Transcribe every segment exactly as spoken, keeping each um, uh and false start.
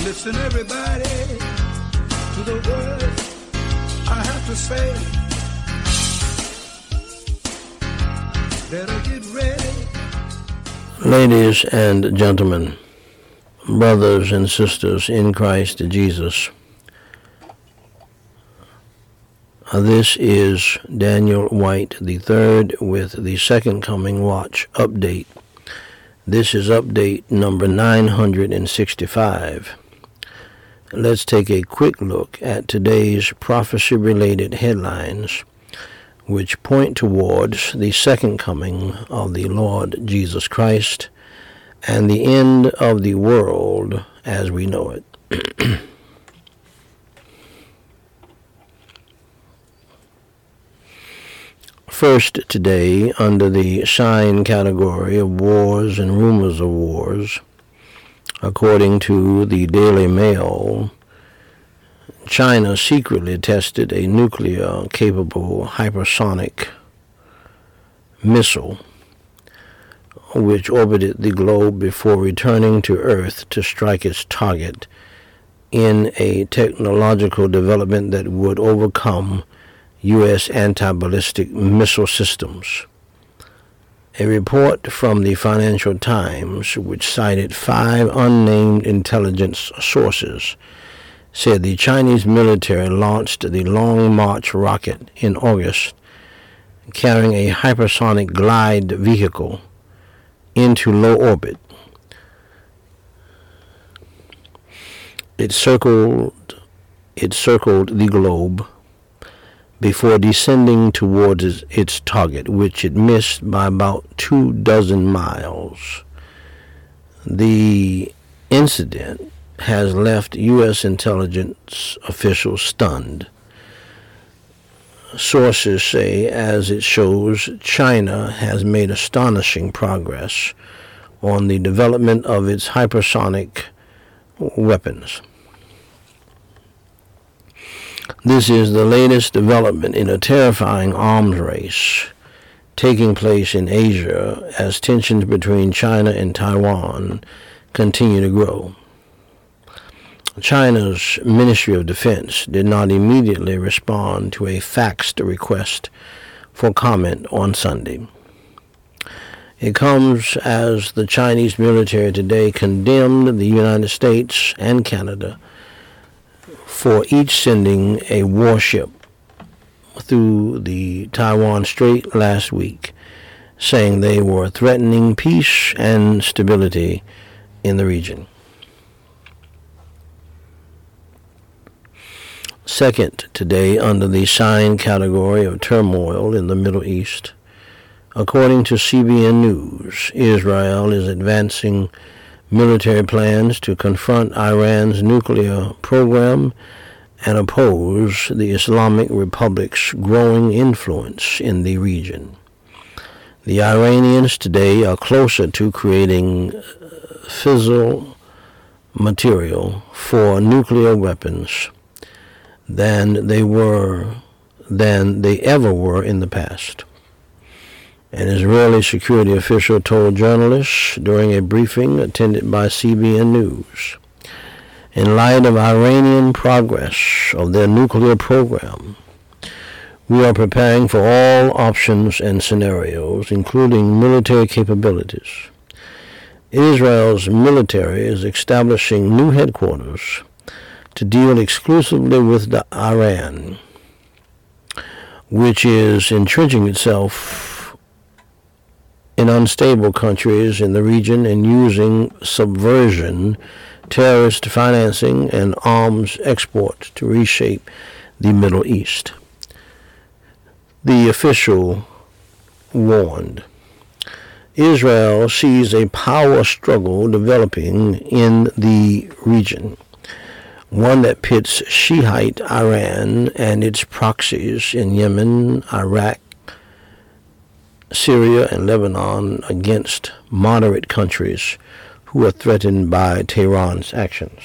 Listen, everybody, to the words I have to say. Better get ready. Ladies and gentlemen, brothers and sisters in Christ Jesus, this is Daniel White the third with the Second Coming Watch update. This is update number nine hundred sixty-five. Let's take a quick look at today's prophecy-related headlines, which point towards the second coming of the Lord Jesus Christ and the end of the world as we know it. First today, under the sign category of wars and rumors of wars, according to the Daily Mail, China secretly tested a nuclear-capable hypersonic missile which orbited the globe before returning to Earth to strike its target in a technological development that would overcome U S anti-ballistic missile systems. A report from the Financial Times, which cited five unnamed intelligence sources, said the Chinese military launched the Long March rocket in August, carrying a hypersonic glide vehicle into low orbit. It circled, it circled the globe before descending towards its, its target, which it missed by about two dozen miles. The incident has left U S intelligence officials stunned. Sources say, as it shows, China has made astonishing progress on the development of its hypersonic weapons. This is the latest development in a terrifying arms race taking place in Asia as tensions between China and Taiwan continue to grow. China's Ministry of Defense did not immediately respond to a faxed request for comment on Sunday. It comes as the Chinese military today condemned the United States and Canada for each sending a warship through the Taiwan Strait last week, saying they were threatening peace and stability in the region. Second today, under the sign category of turmoil in the Middle East, according to C B N News, Israel is advancing military plans to confront Iran's nuclear program and oppose the Islamic Republic's growing influence in the region. The Iranians today are closer to creating fissile material for nuclear weapons than they were than they ever were in the past. An Israeli security official told journalists during a briefing attended by C B N News, in light of Iranian progress of their nuclear program, we are preparing for all options and scenarios, including military capabilities. Israel's military is establishing new headquarters to deal exclusively with the Iran, which is entrenching itself in unstable countries in the region and using subversion, terrorist financing, and arms export to reshape the Middle East. The official warned, Israel sees a power struggle developing in the region, one that pits Shiite Iran and its proxies in Yemen, Iraq, Syria, and Lebanon against moderate countries who are threatened by Tehran's actions.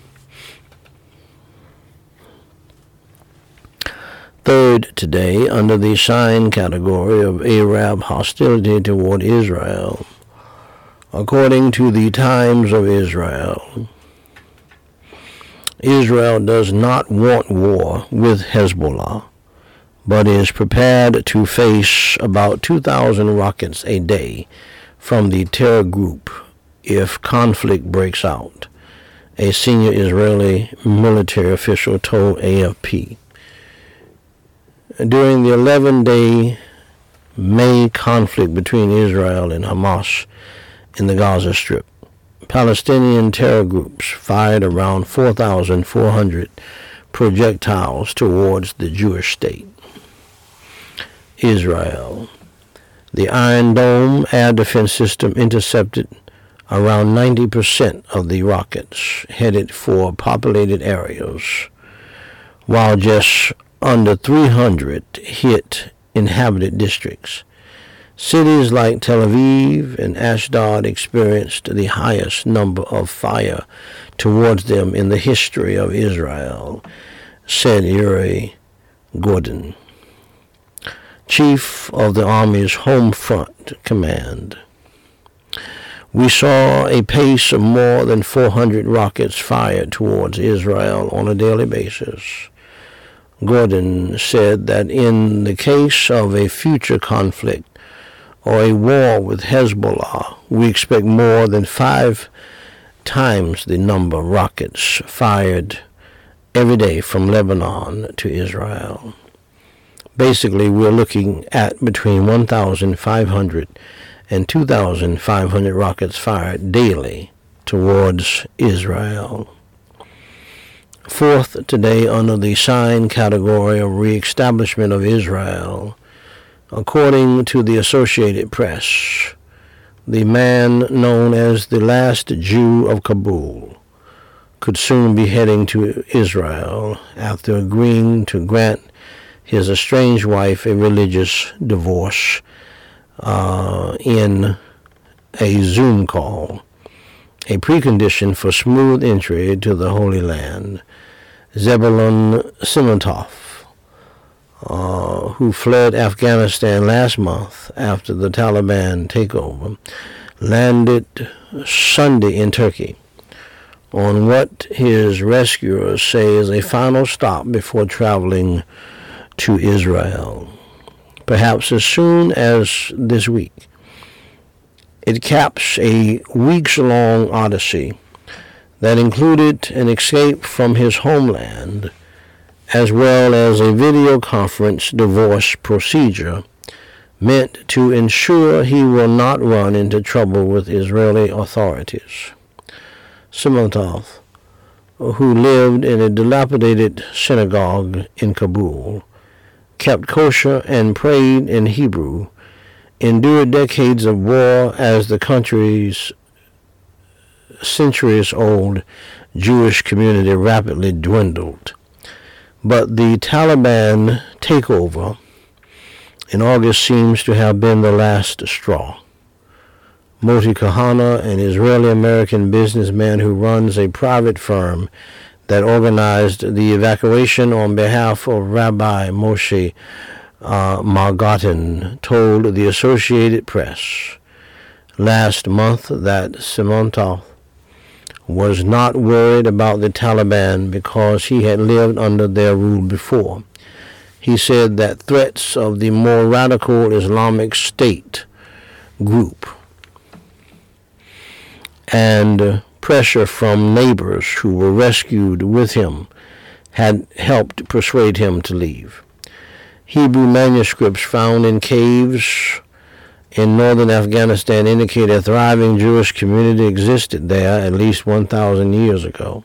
Third today, under the sign category of Arab hostility toward Israel, according to the Times of Israel, Israel does not want war with Hezbollah, but is prepared to face about two thousand rockets a day from the terror group if conflict breaks out, a senior Israeli military official told A F P. During the eleven-day May conflict between Israel and Hamas in the Gaza Strip, Palestinian terror groups fired around four thousand four hundred projectiles towards the Jewish state. Israel. The Iron Dome air defense system intercepted around ninety percent of the rockets headed for populated areas, while just under three hundred hit inhabited districts. Cities like Tel Aviv and Ashdod experienced the highest number of fire towards them in the history of Israel, said Uri Gordon, chief of the Army's Home Front Command. We saw a pace of more than four hundred rockets fired towards Israel on a daily basis. Gordon said that in the case of a future conflict or a war with Hezbollah, we expect more than five times the number of rockets fired every day from Lebanon to Israel. Basically, we're looking at between one thousand five hundred and two thousand five hundred rockets fired daily towards Israel. Fourth, today, under the sign category of reestablishment of Israel, according to the Associated Press, the man known as the last Jew of Kabul could soon be heading to Israel after agreeing to grant his estranged wife a religious divorce uh, in a Zoom call, a precondition for smooth entry to the Holy Land. Zebulun Simantov, uh, who fled Afghanistan last month after the Taliban takeover, landed Sunday in Turkey on what his rescuers say is a final stop before traveling to Israel, perhaps as soon as this week. It caps a weeks-long odyssey that included an escape from his homeland, as well as a video conference divorce procedure meant to ensure he will not run into trouble with Israeli authorities. Simantov, who lived in a dilapidated synagogue in Kabul, kept kosher and prayed in Hebrew, endured decades of war as the country's centuries-old Jewish community rapidly dwindled. But the Taliban takeover in August seems to have been the last straw. Moti Kahana, an Israeli-American businessman who runs a private firm that organized the evacuation on behalf of Rabbi Moshe uh, Margotin, told the Associated Press last month that Simantov was not worried about the Taliban because he had lived under their rule before. He said that threats of the more radical Islamic State group and pressure from neighbors who were rescued with him had helped persuade him to leave. Hebrew manuscripts found in caves in northern Afghanistan indicate a thriving Jewish community existed there at least one thousand years ago.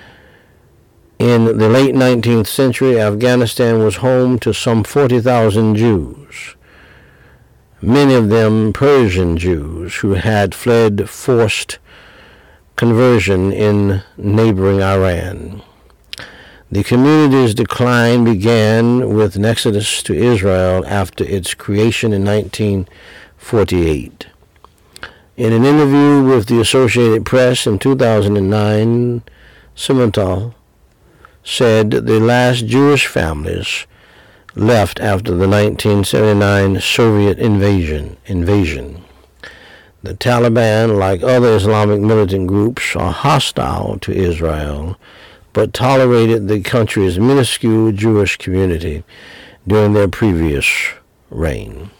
In the late nineteenth century, Afghanistan was home to some forty thousand Jews, many of them Persian Jews who had fled forced conversion in neighboring Iran. The community's decline began with an exodus to Israel after its creation in nineteen forty-eight. In an interview with the Associated Press in two thousand nine, Simantov said the last Jewish families left after the nineteen seventy-nine Soviet invasion. invasion. The Taliban, like other Islamic militant groups, are hostile to Israel, but tolerated the country's minuscule Jewish community during their previous reign.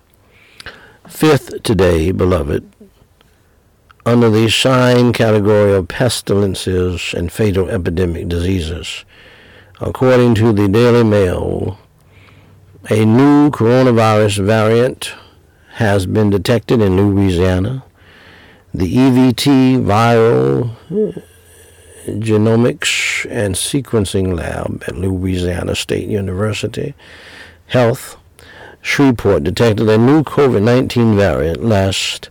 Fifth today, beloved, under the sign category of pestilences and fatal epidemic diseases, according to the Daily Mail, a new coronavirus variant has been detected in Louisiana. The E V T Viral Genomics and Sequencing Lab at Louisiana State University Health Shreveport detected a new COVID nineteen variant last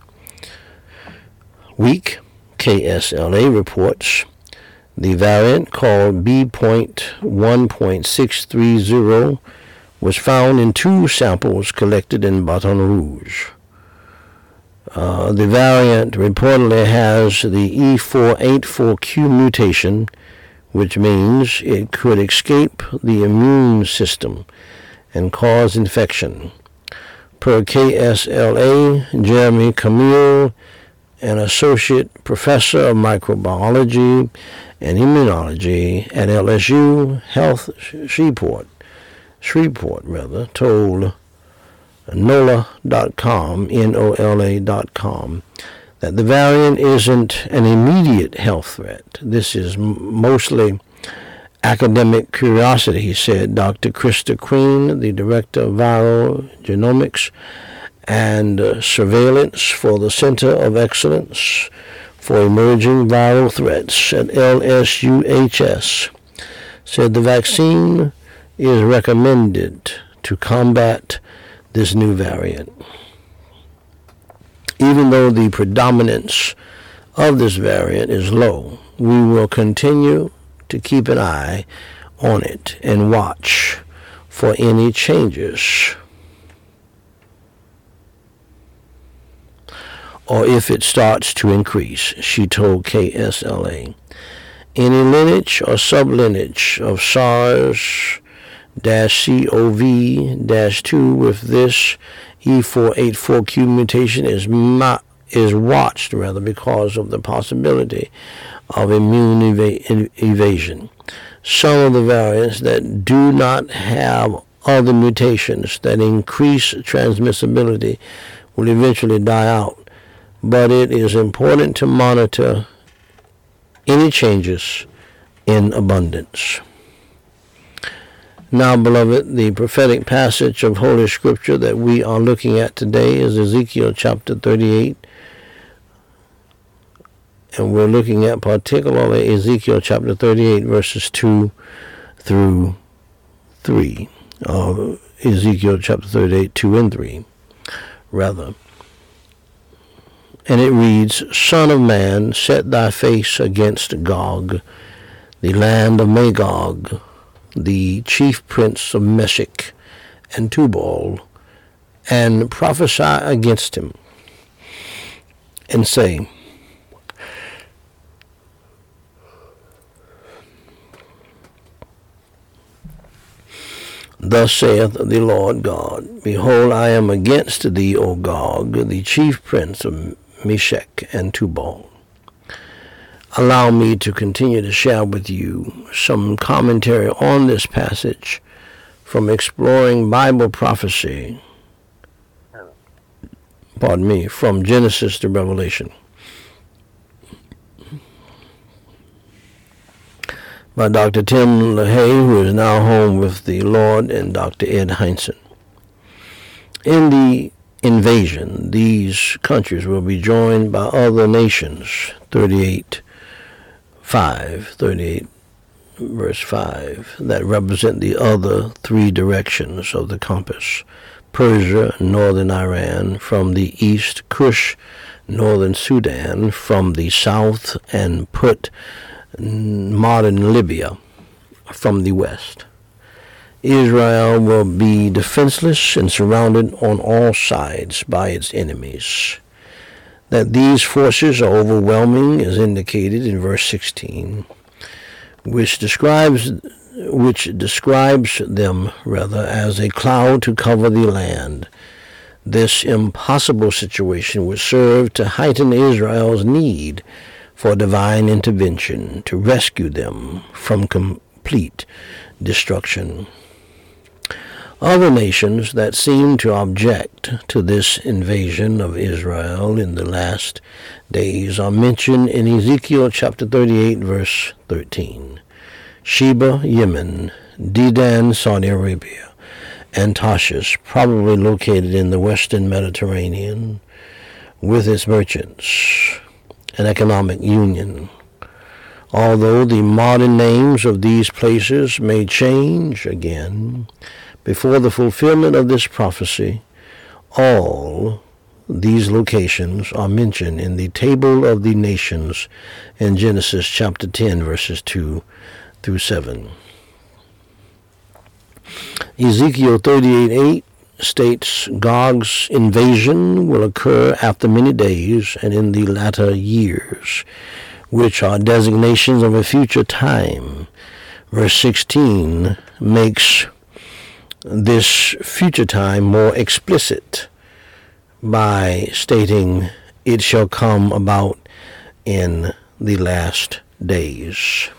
week. K S L A reports the variant, called B one point six three zero, was found in two samples collected in Baton Rouge. Uh, the variant reportedly has the E four eighty-four Q mutation, which means it could escape the immune system and cause infection. Per K S L A, Jeremy Camille, an associate professor of microbiology and immunology at L S U Health Shreveport, Shreveport rather, told NOLA dot com, N O L A dot com, that the variant isn't an immediate health threat. This is m- mostly academic curiosity, he said. Doctor Krista Queen, the director of viral genomics and uh, surveillance for the Center of Excellence for Emerging Viral Threats at L S U H S, said the vaccine is recommended to combat this new variant. Even though the predominance of this variant is low, we will continue to keep an eye on it and watch for any changes, or if it starts to increase, she told K S L A. Any lineage or sublineage of SARS C o V two with this E four eighty-four Q mutation is not, is watched rather because of the possibility of immune eva- evasion. Some of the variants that do not have other mutations that increase transmissibility will eventually die out, but it is important to monitor any changes in abundance. Now, beloved, the prophetic passage of Holy Scripture that we are looking at today is Ezekiel chapter thirty-eight. And we're looking at particularly Ezekiel chapter thirty-eight, verses two through three. Uh, Ezekiel chapter thirty-eight, two and three, rather. And it reads, Son of man, set thy face against Gog, the land of Magog, the chief prince of Meshech and Tubal, and prophesy against him, and say, Thus saith the Lord God, Behold, I am against thee, O Gog, the chief prince of Meshech and Tubal. Allow me to continue to share with you some commentary on this passage from Exploring Bible Prophecy, pardon me, from Genesis to Revelation, by Doctor Tim LaHaye, who is now home with the Lord, and Doctor Ed Heinzen. In the invasion, these countries will be joined by other nations, thirty-eight five, thirty-eight verse five, that represent the other three directions of the compass: Persia, northern Iran from the east, Cush, northern Sudan from the south, and Put, modern Libya, from the west. Israel will be defenseless and surrounded on all sides by its enemies. That these forces are overwhelming is indicated in verse sixteen, which describes which describes them rather as a cloud to cover the land. This impossible situation would serve to heighten Israel's need for divine intervention to rescue them from complete destruction. Other nations that seem to object to this invasion of Israel in the last days are mentioned in Ezekiel chapter thirty-eight, verse thirteen. Sheba, Yemen, Dedan, Saudi Arabia, and Tarshish, probably located in the western Mediterranean, with its merchants, an economic union. Although the modern names of these places may change again, before the fulfillment of this prophecy, all these locations are mentioned in the table of the nations in Genesis chapter ten, verses two through seven. Ezekiel thirty-eight eight states Gog's invasion will occur after many days and in the latter years, which are designations of a future time. Verse sixteen makes this future time more explicit by stating it shall come about in the last days.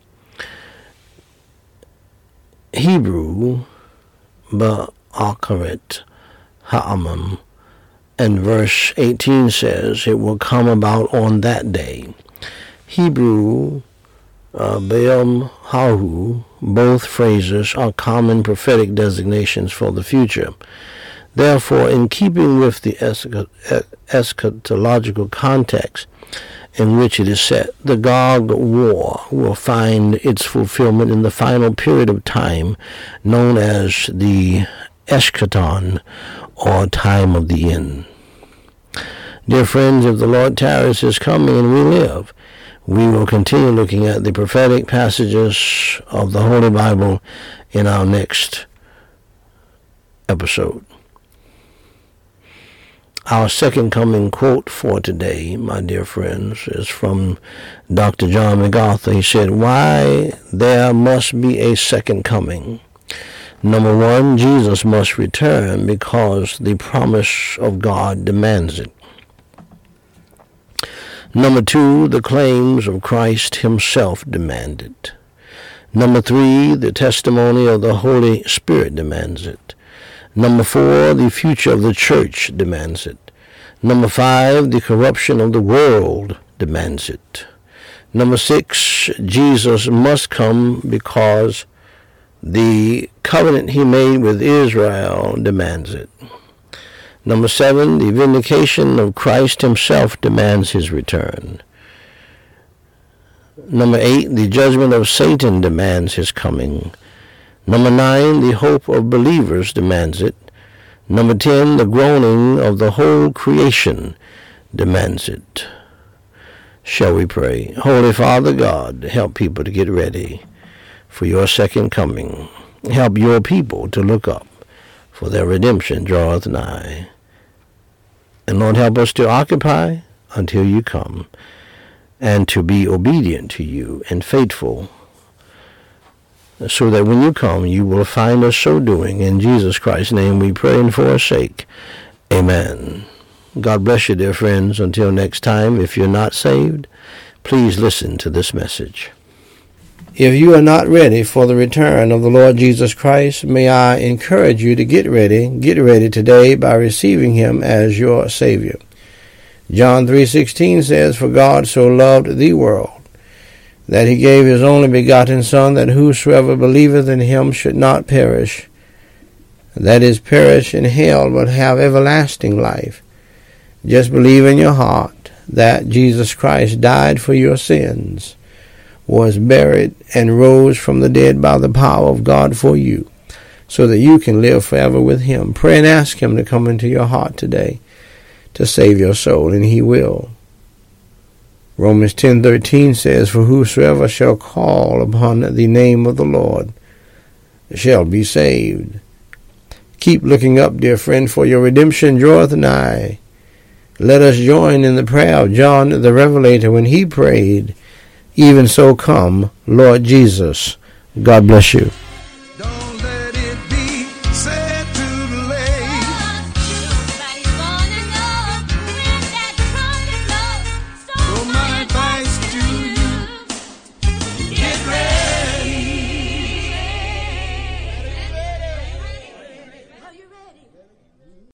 Hebrew Ba'akaret Ha'amam, and verse eighteen says it will come about on that day. Hebrew uh, Be'am Hahu, both phrases are common prophetic designations for the future. Therefore, in keeping with the eschatological context in which it is set, the Gog War will find its fulfillment in the final period of time known as the Eschaton, or time of the end. Dear friends, if the Lord tarries his coming and we live, we will continue looking at the prophetic passages of the Holy Bible in our next episode. Our second coming quote for today, my dear friends, is from Doctor John MacArthur. He said, why there must be a second coming. Number one, Jesus must return because the promise of God demands it. Number two, the claims of Christ himself demand it. Number three, the testimony of the Holy Spirit demands it. Number four, the future of the church demands it. Number five, the corruption of the world demands it. Number six, Jesus must come because the covenant he made with Israel demands it. Number seven, the vindication of Christ himself demands his return. Number eight, the judgment of Satan demands his coming. Number nine, the hope of believers demands it. Number ten, the groaning of the whole creation demands it. Shall we pray? Holy Father God, help people to get ready for your second coming. Help your people to look up, for their redemption draweth nigh. And Lord, help us to occupy until you come, and to be obedient to you and faithful, so that when you come, you will find us so doing. In Jesus Christ's name we pray and for our sake. Amen. God bless you, dear friends. Until next time, if you're not saved, please listen to this message. If you are not ready for the return of the Lord Jesus Christ, may I encourage you to get ready. Get ready today by receiving him as your Savior. John three sixteen says, for God so loved the world, that he gave his only begotten Son, that whosoever believeth in him should not perish, that is, perish in hell, but have everlasting life. Just believe in your heart that Jesus Christ died for your sins, was buried, and rose from the dead by the power of God for you, so that you can live forever with him. Pray and ask him to come into your heart today to save your soul, and he will. Romans ten thirteen says, for whosoever shall call upon the name of the Lord shall be saved. Keep looking up, dear friend, for your redemption draweth nigh. Let us join in the prayer of John the Revelator when he prayed, even so come, Lord Jesus. God bless you.